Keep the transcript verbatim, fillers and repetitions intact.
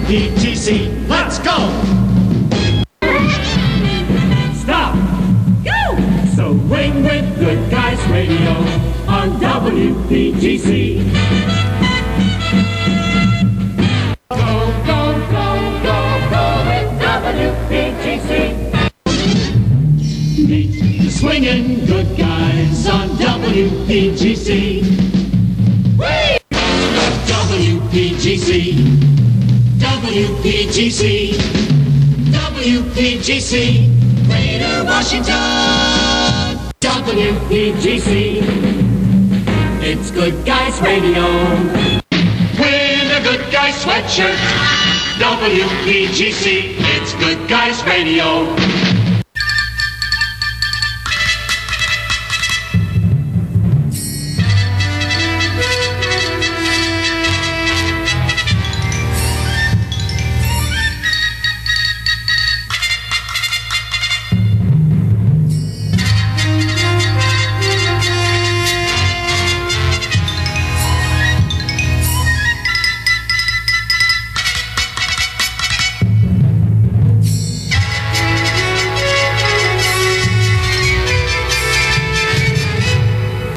P G C. Let's go! Stop! Go! Swing with Good Guys Radio on W P G C. Go, go, go, go, go with W P G C. Meet the swinging good guys on W P G C. Whee! W P G C. W P G C. W P G C. Greater Washington. W P G C. It's Good Guys Radio. Win a Good Guys sweatshirt. W P G C. It's Good Guys Radio.